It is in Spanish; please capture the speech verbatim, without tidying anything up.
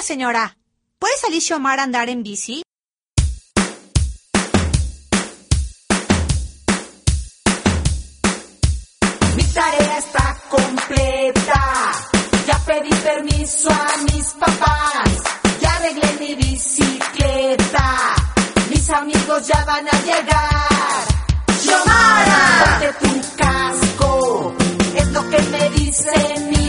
Oiga, señora, ¿puede salir Xiomara a andar en bici? Mi tarea está completa. Ya pedí permiso a mis papás. Ya arreglé mi bicicleta. Mis amigos ya van a llegar. ¡Xiomara! Ponte tu casco, es lo que me dice mi